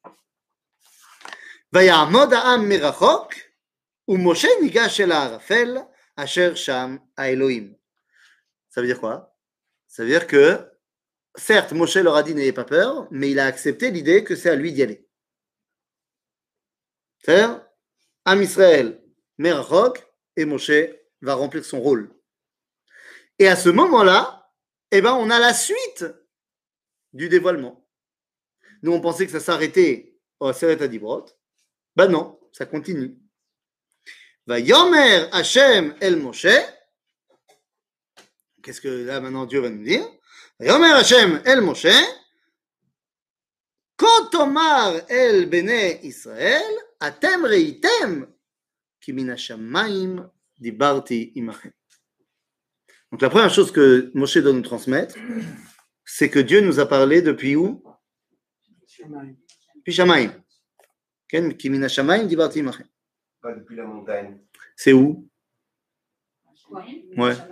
Vayamod ha'am merachok u'Moshe nigash el ha'arafel asher sham ha'Elohim. Ça veut dire quoi? Ça veut dire que, certes, Moshe leur a dit n'ayez pas peur, mais il a accepté l'idée que c'est à lui d'y aller. C'est-à-dire, Am Israël, merachok, et Moshe va remplir son rôle. Et à ce moment-là, eh ben, on a la suite du dévoilement. Nous, on pensait que ça s'arrêtait au Seret Adibrot. Ben non, ça continue. Va Yomer Hashem el Moshe. Qu'est-ce que là maintenant Dieu va nous dire? Va Yomer Hashem el Moshe. Kotomar el Bene Israël. Atem reitem ki min hashamayim dibarti imachem. Donc la première chose que Moshe doit nous transmettre, c'est que Dieu nous a parlé depuis où? Depuis Shamayim. Ki min hashamayim dibarti imachem. Pas depuis la montagne. C'est où? Ouais.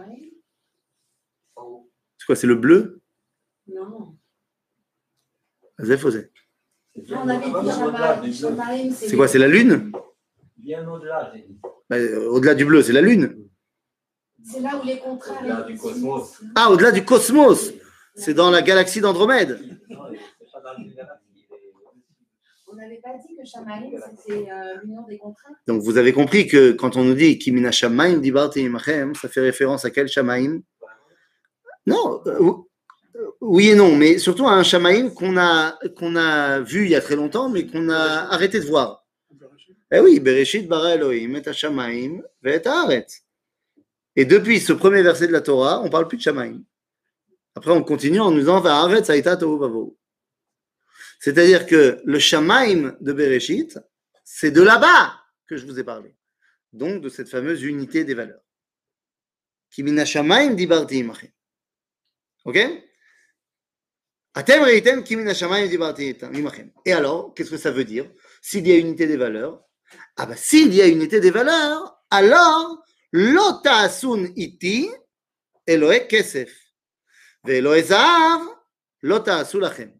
C'est quoi? C'est le bleu? Non. Zéphosé. On avait dit Shamaïm, C'est quoi? C'est la lune? Bien au-delà, j'ai dit. Au-delà du bleu, c'est la lune. c'est là où les contraires. Au-delà du cosmos. Ah, au-delà du cosmos. C'est dans la galaxie d'Andromède. Non, c'est pas dans le galaxie. On n'avait pas dit que Shamaïm, c'était l'union des contraires. Donc vous avez compris que quand on nous dit Kimina Shamaim Dibarti Imachem, ça fait référence à quel Shamaim? Non, oui et non, mais surtout à un Shamaim qu'on a vu il y a très longtemps, mais qu'on a arrêté de voir. Eh oui, Bereshit bara Elohim et Shamaim ve'et haaretz. Et depuis ce premier verset de la Torah, on ne parle plus de Shamaim. Après, on continue en nous disant Va'aretz haïta tohu vavohu. C'est-à-dire que le Shamaim de Bereshit, c'est de là-bas que je vous ai parlé. Donc, de cette fameuse unité des valeurs. Kimina Shamaim dibarti imachem. Ok? Atem reitem kimina Shamaim dibarti imachem. Et alors, qu'est-ce que ça veut dire? S'il y a unité des valeurs, ah ben, s'il y a unité des valeurs, alors, lo ta'asun iti Elohe kesef. Ve'elohe zahav, lo ta'asu lachem.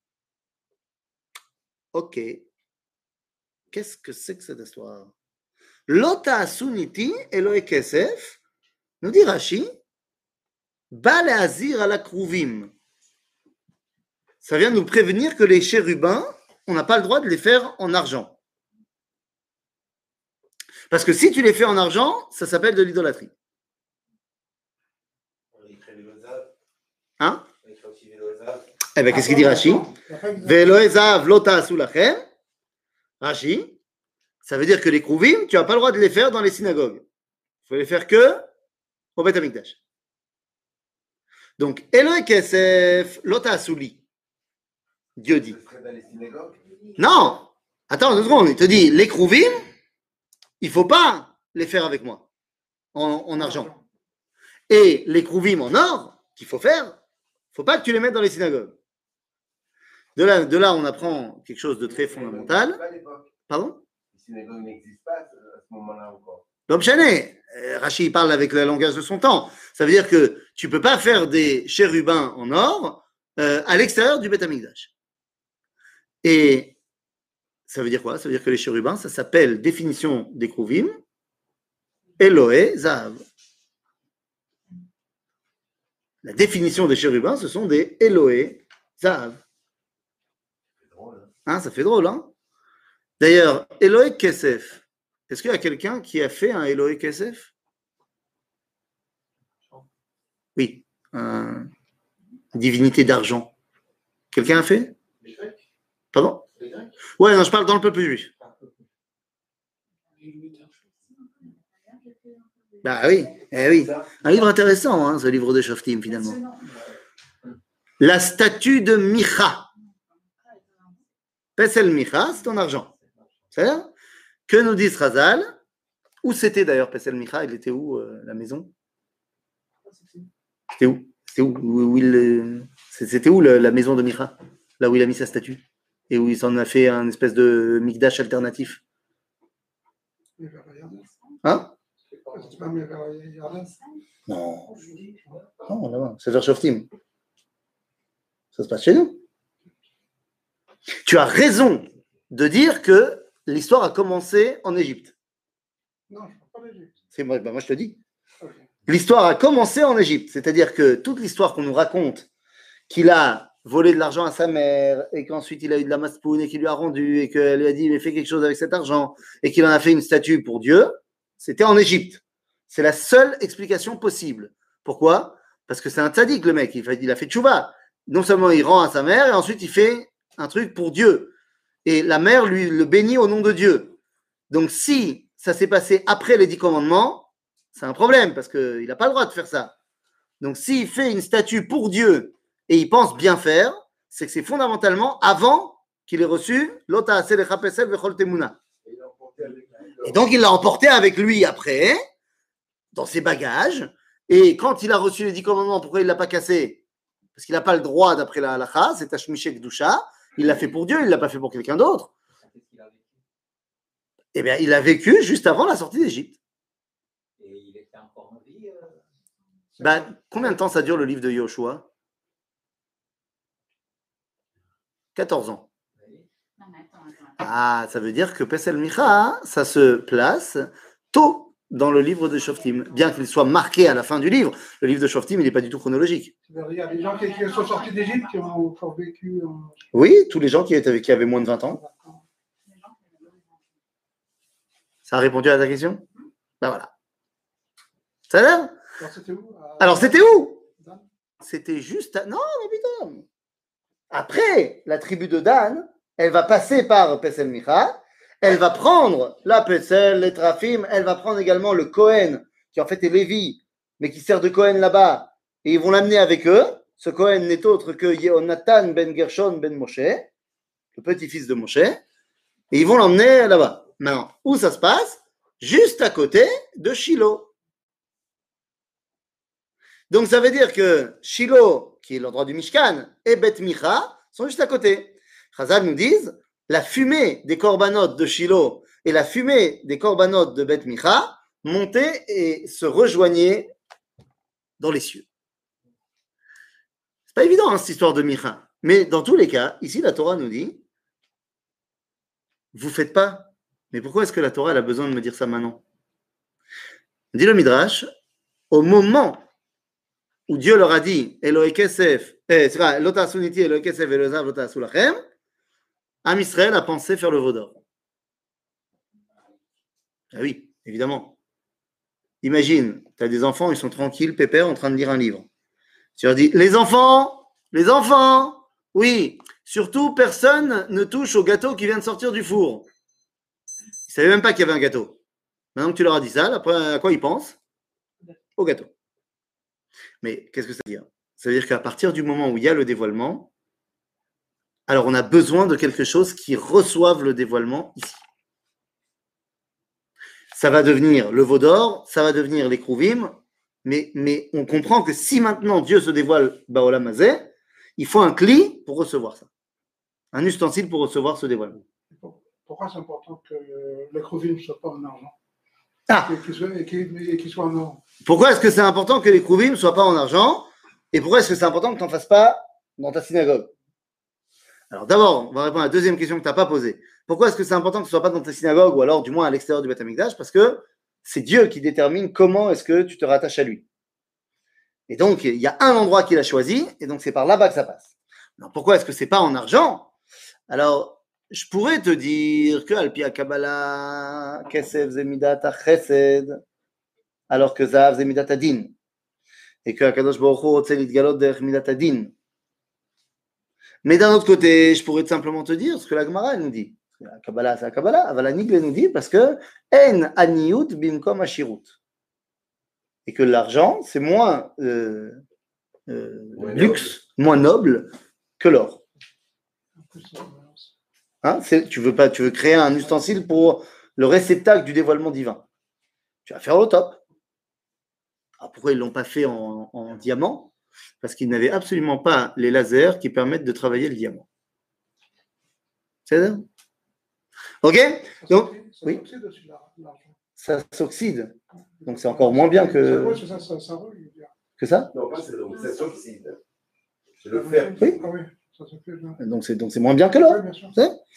Ok. Qu'est-ce que c'est que cette histoire? Lota asuniti Elohe kesef, nous dit Rashi, ba le'azir ala kruvim. Ça vient nous prévenir que les chérubins, on n'a pas le droit de les faire en argent. Parce que si tu les fais en argent, ça s'appelle de l'idolâtrie. Hein? Eh bien, qu'est-ce qu'il dit Rashi? Ve'elohe zahav lo ta'asu lachem. Rashi, ça veut dire que les krouvim, tu n'as pas le droit de les faire dans les synagogues. Il faut les faire que au Beth Amikdash. Donc, Eloé Kesef, Lota Asuli. Dieu dit. Ce serait dans les synagogues. Non! Attends 2 secondes, il te dit, les Krouvim, il ne faut pas les faire avec moi, en argent. Et les Krouvim en or, qu'il faut faire, il ne faut pas que tu les mettes dans les synagogues. De là, on apprend quelque chose de très fondamental. Pardon? Les synagogues n'existent pas à ce moment-là encore. L'homme chané, Rachi parle avec le langage de son temps. Ça veut dire que tu ne peux pas faire des chérubins en or à l'extérieur du Beth Amikdash. Et ça veut dire quoi? Ça veut dire que les chérubins, ça s'appelle définition des Krouvim, Eloé Zahav. La définition des chérubins, ce sont des Eloé Zahav. C'est drôle, hein? Hein, ça fait drôle, hein? D'ailleurs, Eloé Kesef, est-ce qu'il y a quelqu'un qui a fait un Eloé Kesef? Oui, une divinité d'argent. Quelqu'un a fait? Pardon? Ouais, non, je parle dans le peuple juif. Bah oui, oui. Un livre intéressant, hein, ce livre de Shoftim, finalement. La statue de Micha. Pesel Micha, c'est ton argent. C'est ça? Que nous dit Razal? Où c'était d'ailleurs Pesel Micha? Il était où, la maison? C'était où? C'était où la maison de Micha? Là où il a mis sa statue? Et où il s'en a fait un espèce de mikdash alternatif. Hein? Non. Non, là-bas. C'est vers Shoftim. Ça se passe chez nous. Tu as raison de dire que l'histoire a commencé en Égypte. Non, je ne parle pas d'Égypte. C'est moi, moi, je te dis. Okay. L'histoire a commencé en Égypte. C'est-à-dire que toute l'histoire qu'on nous raconte, qu'il a volé de l'argent à sa mère, et qu'ensuite il a eu de la maspoune et qu'il lui a rendu, et qu'elle lui a dit, mais fais quelque chose avec cet argent, et qu'il en a fait une statue pour Dieu, c'était en Égypte. C'est la seule explication possible. Pourquoi? Parce que c'est un tzaddik, le mec. Il a fait tchouva. Non seulement il rend à sa mère, et ensuite il fait un truc pour Dieu. Et la mère lui le bénit au nom de Dieu. Donc si ça s'est passé après les 10 commandements, c'est un problème, parce qu'il n'a pas le droit de faire ça. Donc s'il fait une statue pour Dieu, et il pense bien faire, c'est que c'est fondamentalement avant qu'il ait reçu l'ota selecha pesel vechol temuna. Et donc il l'a emporté avec lui après, dans ses bagages, et quand il a reçu les 10 commandements, pourquoi il ne l'a pas cassé? Parce qu'il n'a pas le droit d'après la halakha, c'est Tashmiché Kedusha, il l'a fait pour Dieu, il ne l'a pas fait pour quelqu'un d'autre. Eh bien, il a vécu juste avant la sortie d'Égypte. Et il était encore en vie combien de temps ça dure le livre de Yoshua? 14 ans. Ah, ça veut dire que Pesel Micha, ça se place tôt dans le livre de Shoftim, bien qu'il soit marqué à la fin du livre. Le livre de Shoftim, il n'est pas du tout chronologique. Il y a des gens qui sont sortis d'Égypte qui ont encore vécu. Oui, tous les gens qui avaient moins de 20 ans. Ça a répondu à ta question? Ben voilà. Ça a l'air? Alors, c'était où? C'était juste à... Non, putain. Après, la tribu de Dan, elle va passer par Pesel Micha, elle va prendre la Pesel, les Trafim, elle va prendre également le Kohen, qui en fait est Lévi, mais qui sert de Kohen là-bas, et ils vont l'amener avec eux. Ce Kohen n'est autre que Yehonatan ben Gershon ben Moshe, le petit-fils de Moshe, et ils vont l'emmener là-bas. Maintenant, où ça se passe? Juste à côté de Shiloh. Donc ça veut dire que Shiloh, qui est l'endroit du Mishkan, et Beth Micha sont juste à côté. Chazal nous disent, la fumée des corbanotes de Shiloh et la fumée des corbanotes de Beth Micha montaient et se rejoignaient dans les cieux. C'est pas évident, hein, cette histoire de Micha. Mais dans tous les cas, ici la Torah nous dit, vous faites pas. Mais pourquoi est-ce que la Torah elle a besoin de me dire ça maintenant? Dit le Midrash, au moment où Dieu leur a dit Elohe Kesef, Lota Suniti, Elohe Kesef, Elohe Zav, Lota Sulachem, Am Israël a pensé faire le veau d'or. Ah oui, évidemment. Imagine, tu as des enfants, ils sont tranquilles, pépères, en train de lire un livre. Tu leur dis les enfants, oui, surtout personne ne touche au gâteau qui vient de sortir du four. Ils ne savaient même pas qu'il y avait un gâteau. Maintenant que tu leur as dit ça, après, à quoi ils pensent? Au gâteau. Mais qu'est-ce que ça veut dire? Ça veut dire qu'à partir du moment où il y a le dévoilement, alors on a besoin de quelque chose qui reçoive le dévoilement ici. Ça va devenir le veau d'or, ça va devenir les krouvim, mais on comprend que si maintenant Dieu se dévoile Baolam Hazeh, il faut un cli pour recevoir ça. Un ustensile pour recevoir ce dévoilement. Pourquoi c'est important que le Kruvim ne soit pas en argent? Ah. Qu'il soit en or. Pourquoi est-ce que c'est important que les krouvim ne soient pas en argent? Et pourquoi est-ce que c'est important que tu n'en fasses pas dans ta synagogue? Alors d'abord, on va répondre à la deuxième question que tu n'as pas posée. Pourquoi est-ce que c'est important que ce ne soit pas dans ta synagogue ou alors du moins à l'extérieur du Beth Amikdash? Parce que c'est Dieu qui détermine comment est-ce que tu te rattaches à lui. Et donc, il y a un endroit qu'il a choisi, et donc c'est par là-bas que ça passe. Alors pourquoi est-ce que ce n'est pas en argent? Alors, je pourrais te dire que Alpi Kabbalah, Kesef Zemidat Chesed, alors que Zahav Zemidat Adin, et que Akadosh Baruch Hu Rotze Litgalot Derech Midat Adin. Mais d'un autre côté, je pourrais simplement te dire ce que la Gemara nous dit. La Kabbalah, c'est la Kabbalah. Aval Nigle nous dit parce que En Aniyut Bimkom Ashirut. Et que l'argent, c'est moins luxe, moins noble que l'or. Hein, tu veux créer un ustensile pour le réceptacle du dévoilement divin. Tu vas faire au top. Alors pourquoi ils ne l'ont pas fait en diamant? Parce qu'ils n'avaient absolument pas les lasers qui permettent de travailler le diamant. C'est ça? Ok? Donc, oui. Ça s'oxyde. Donc c'est encore moins bien que. Oui, c'est ça, ça roule. Que ça? Non, pas c'est donc, ça s'oxyde. C'est le fer. Oui. Ah oui, ça se fait bien. Donc c'est moins bien que l'or. Oui, bien sûr.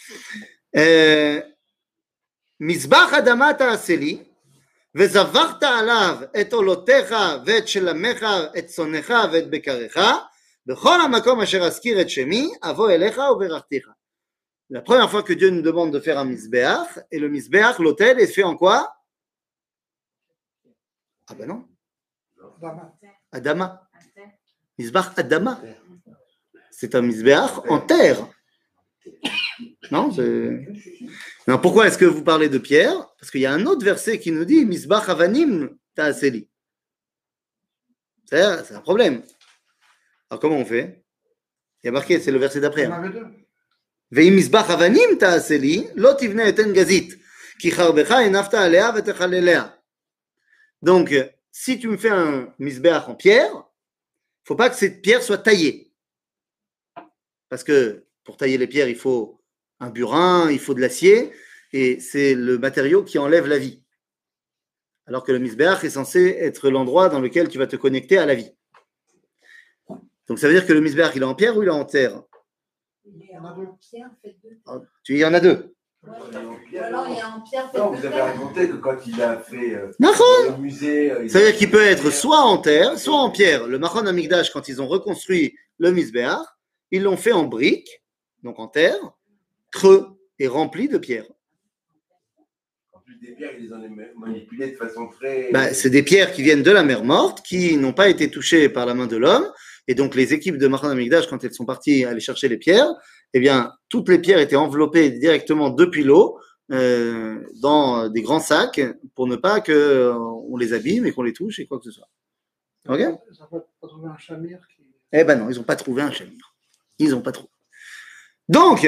Mizbach Adama ta'aseh li. וזבחת עליו את עולותיך ואת שלמך, את צונך ואת בקריך, בכל המקום אשר אזכיר את שמי, אבוא אליך וברכתיך. La première fois que Dieu nous demande de faire un misbéach, et le misbéach, l'autel, est fait en quoi? Ah ben non. Adama. Misbach Adama. C'est un misbéach en terre. Non, non, pourquoi est-ce que vous parlez de pierre? Parce qu'il y a un autre verset qui nous dit Misbach Avanim Ta'aseli. C'est un problème. Alors comment on fait? Il y a marqué, c'est le verset d'après. Ve'i Misbach Avanim Ta'aseli, lo tivne eten gazit, ki charbecha enafta alea vetechalelea. Donc, si tu me fais un misbéach en pierre, il ne faut pas que cette pierre soit taillée. Parce que pour tailler les pierres, il faut un burin, il faut de l'acier, et c'est le matériau qui enlève la vie. Alors que le misbéach est censé être l'endroit dans lequel tu vas te connecter à la vie. Donc ça veut dire que le misbéach, il est en pierre ou il est en terre? Il est en pierre fait de terre. Il y en a deux. Alors il est en pierre fait Non, de vous avez terre. raconté que quand il a fait D'accord. le musée. Ça veut dire qu'il peut être soit en terre, soit en pierre. Le Machon Hamikdash, quand ils ont reconstruit le misbéach, ils l'ont fait en briques, donc en terre, creux et rempli de pierres. En plus des pierres, ils les ont manipulées de façon très. C'est des pierres qui viennent de la mer morte, qui n'ont pas été touchées par la main de l'homme. Et donc, les équipes de Machon Hamikdash, quand elles sont parties aller chercher les pierres, eh bien, toutes les pierres étaient enveloppées directement depuis l'eau dans des grands sacs pour ne pas qu'on les abîme et qu'on les touche et quoi que ce soit. Ok? Ils n'ont pas trouvé un chamir qui. Eh ben non, ils n'ont pas trouvé un chamir. Ils n'ont pas trouvé. Donc,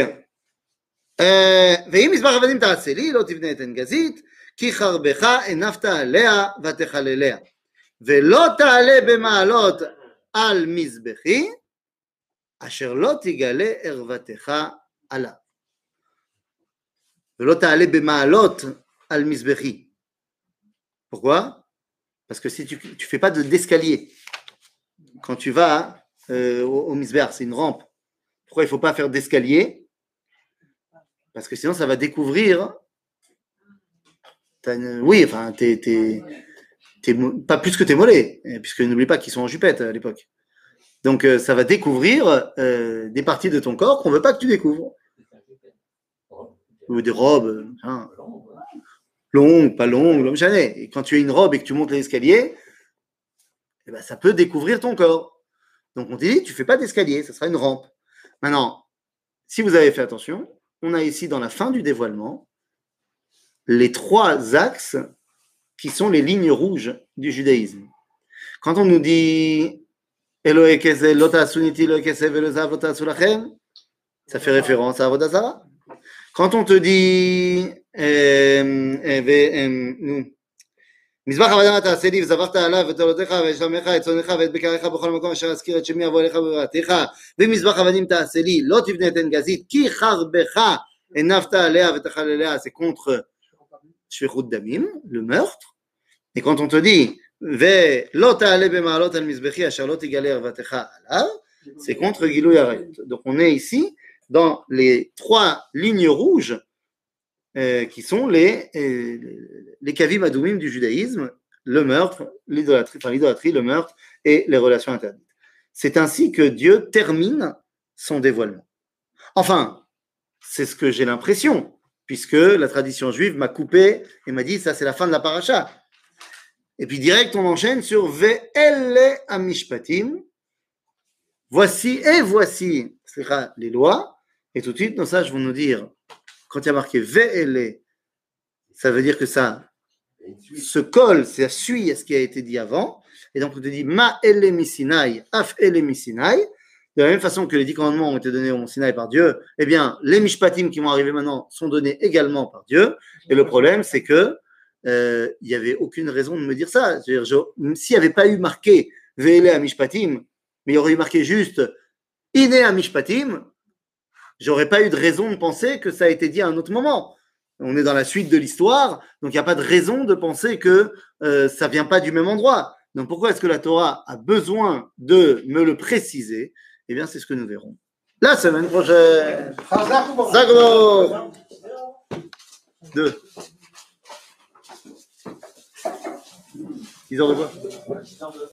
ואם מזבח עבדים תעשה לי, לא תבנה את עין גזית, כי חרבך הנפת עליה ותחלליה. ולא תעלה במעלות על מזבחי, אשר לא תגלה ערוותך עליו. ולא תעלה במעלות על מזבחי. Pourquoi? Parce que si tu ne fais pas d'escalier, quand tu vas au misbéach, c'est une rampe. Pourquoi il ne faut pas faire d'escalier? Parce que sinon, ça va découvrir. Oui, enfin, pas plus que tes mollets, puisque n'oublie pas qu'ils sont en jupette à l'époque. Donc, ça va découvrir des parties de ton corps qu'on ne veut pas que tu découvres. Ou des robes, hein, longues, pas longues, jamais. Et quand tu as une robe et que tu montes l'escalier, eh ben, ça peut découvrir ton corps. Donc, on te dit, tu ne fais pas d'escalier, ça sera une rampe. Maintenant, si vous avez fait attention, on a ici dans la fin du dévoilement les trois axes qui sont les lignes rouges du judaïsme. Quand on nous dit Elohe Keseh, Lota Suniti, Elohe Keseh, Velozav, Lota Sulachem, ça fait référence à Avodah Zarah. Quand on te dit מזבח עבודה תעשה לי וזבחת עליו ותולדך ושלמך את צונך ואת בקריך בכל מקום אשר אזכיר את שמי אבוא אליך בבראתך ומזבח עבדים תעשה לי לא תבנה את עין גזית כי חרבך הנפת עליה ותאכל עליה, c'est contre שפיכות דמים, le meurtre. Et quand on te dit ולא תעלה במעלות על מזבחי אשר לא תגלה ערוותך עליו, c'est contre גילוי עריות. Donc on est ici dans les trois lignes rouges qui sont les kavim adoumim du judaïsme, le meurtre, l'idolâtrie, le meurtre et les relations interdites. C'est ainsi que Dieu termine son dévoilement. Enfin, c'est ce que j'ai l'impression, puisque la tradition juive m'a coupé et m'a dit ça c'est la fin de la paracha. Et puis direct on enchaîne sur Ve'ele amishpatim, voici les lois, et tout de suite nos sages vont nous dire, quand il y a marqué Ve'ele, ça veut dire que ça se colle, ça suit à ce qui a été dit avant. Et donc on te dit Ma ele misinai, af ele misinai. De la même façon que les 10 commandements ont été donnés au Mont Sinaï par Dieu, eh bien les mishpatim qui vont arriver maintenant sont donnés également par Dieu. Et le problème c'est que il n'y avait aucune raison de me dire ça. C'est-à-dire, s'il n'y avait pas eu marqué Ve'ele amishpatim, mais il y aurait eu marqué juste Ine amishpatim, j'aurais pas eu de raison de penser que ça a été dit à un autre moment. On est dans la suite de l'histoire, donc il n'y a pas de raison de penser que ça vient pas du même endroit. Donc pourquoi est-ce que la Torah a besoin de me le préciser? Eh bien, c'est ce que nous verrons la semaine prochaine. Zagor 2. 10 heures de quoi?